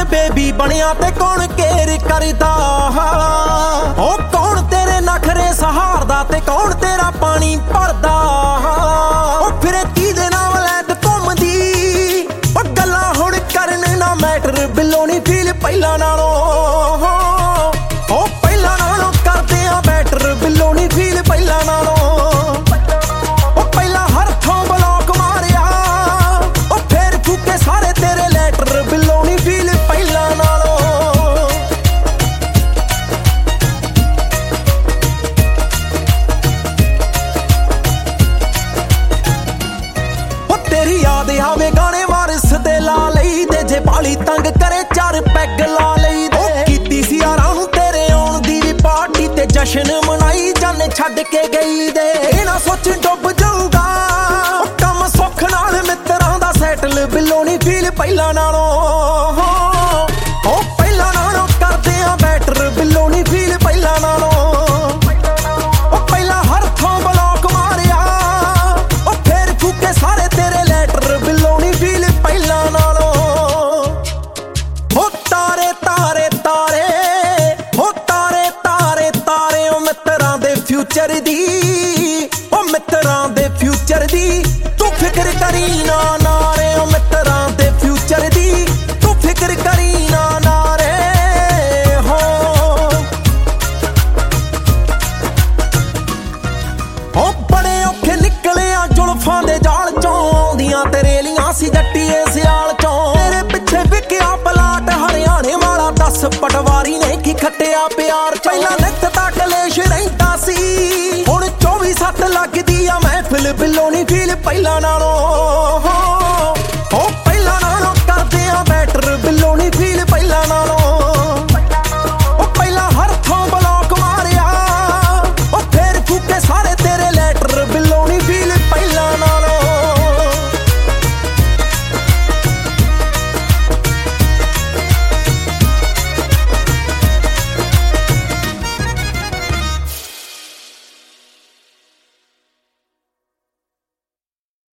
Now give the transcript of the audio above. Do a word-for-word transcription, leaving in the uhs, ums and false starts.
Baby ਬਣਿਆ ਤੇ ਕੌਣ ਕੇਅਰ ਕਰਦਾ। ਉਹ ਕੌਣ ਤੇਰੇ ਨਖਰੇ ਸਹਾਰਦਾ ਤੇ ਕੌਣ ਤੇਰਾ ਪਾਣੀ ਭਰਦਾ। ਉਹ ਫਿਰੇ ਕਿਹਦੇ ਨਾਲ ਵਲੈਤ ਘੁੰਮਦੀ। ਉਹ ਗੱਲਾਂ ਹੁਣ ਕਰਨ ਨਾ ਮੈਟਰ ਬਿੱਲੋ ਨੀ ਫੀਲ ਪਹਿਲਾਂ ਨਾਲੋਂ। ਉਹ ਪਹਿਲਾਂ ਨਾਲੋਂ ਕਰਦੇ ਆ ਬੈਟਰ ਬਿੱਲੋ ਨੀ ਫੀਲ ਪਹਿਲਾਂ ਨਾਲੋਂ। ਉਹ ਪਹਿਲਾਂ ਹਰ ਥਾਂ ਬਲੌਕ ਮਾਰਿਆ। ਉਹ ਫੇਰ ਫੂਕੇ ਸਾਰੇ ਤੇਰੇ ਲੈਟਰ ਬਿੱਲੋ ਨੀ ਫੀਲ ਪਹਿਲਾਂ ਨਾਲੋਂ। ਉਹ ਤੇਰੀ ਯਾਦ ਆਵੇ ਗਾਣੇ ਵਾਰਿਸ ਦੇ ਲਾ ਲਈ ਦੇ। ਜੇ ਬਾਲੀ ਤੰਗ ਕਰੇ ਚਾਰ ਪੈਗ ਲਾ ਲਈ ਦੇ। ਉਹ ਕੀਤੀ ਸੀ ਯਾਰਾਂ ਨੂੰ ਤੇਰੇ ਆਉਣ ਦੀ ਵੀ ਪਾਰਟੀ ਤੇ ਜਸ਼ਨ ਮਨਾਈ ਜਾਨ ਛੱਡ ਕੇ ਗਈ ਦੇ। ਇਹ ਨਾ ਸੋਚ ਡੁੱਬ ਜਾਊਗਾ। ਉਹ ਕੰਮ ਸੁੱਖ ਨਾਲ ਮਿੱਤਰਾਂ ਦਾ ਸੈਟਲ ਬਿੱਲੋ ਨੀ ਫੀਲ ਪਹਿਲਾਂ ਨਾਲੋਂ। ਉਹ ਪਹਿਲਾਂ ਨਾਲੋਂ ਕਰਦੇ ਆ ਬੈਟਰ ਬਿੱਲੋ ਨੀ ਫੀਲ ਪਹਿਲਾਂ ਨਾਲੋਂ। ਉਹ ਪਹਿਲਾਂ ਹਰ ਥਾਂ ਬਲੌਕ ਮਾਰਿਆ। ਉਹ ਫੇਰ ਫੂਕੇ ਸਾਰੇ ਤੇਰੇ ਲੈਟਰ ਬਿੱਲੋ ਨੀ ਫੀਲ ਪਹਿਲਾਂ ਨਾਲੋਂ। ਉਹ ਤਾਰੇ ਤਾਰੇ ਤਾਰੇ ਉਹ ਤਾਰੇ ਤਾਰੇ ਤਾਰੇ ਉਹ ਮਿੱਤਰਾਂ ਦੇ ਫਿਊਚਰ ਦੀ। ਉਹ ਮਿੱਤਰਾਂ ਦੇ ਫਿਊਚਰ ਦੀ ਤੂੰ ਫਿਕਰ ਕਰੀ ਨਾ ਨਾਰੇ। ਉਹ ਮਿੱਤਰਾਂ ਦੇ ਫਿਊਚਰ ਦੀ ਤੂੰ ਫਿਕਰ ਕਰੀ ਨਾ ਨਾਰੇ ਹੋ। ਉਹ ਬੜੇ ਔਖੇ ਨਿਕਲਿਆ ਜ਼ੁਲਫਾਂ ਦੇ ਜਾਲ ਚੋਂ। ਆਉਂਦੀਆਂ ਤਰੇਲੀਆਂ ਸੀ ਜੱਟੀਏ ਸਿਆਲ ਚੋਂ। ਤੇਰੇ ਪਿੱਛੇ ਵਿਕਿਆ ਪਲਾਟ ਹਰਿਆਣੇ ਵਾਲਾ। ਦਸ ਪਟਵਾਰੀ ਨੇ ਕੀ ਖੱਟਿਆ ਪਿਆਰ। ਪਹਿਲਾਂ ਨਿੱਤ ਤਾਂ ਕਲੇਸ਼ ਰਹਿੰਦਾ ਸੀ। ਹੁਣ ਚੌਵੀ ਸੱਤ ਲੱਗਦੀ ਆ ਮਹਿਫਿਲ ਬਿੱਲੋ ਨੀ ਫੀਲ ਪਹਿਲਾਂ ਨਾਲੋਂ।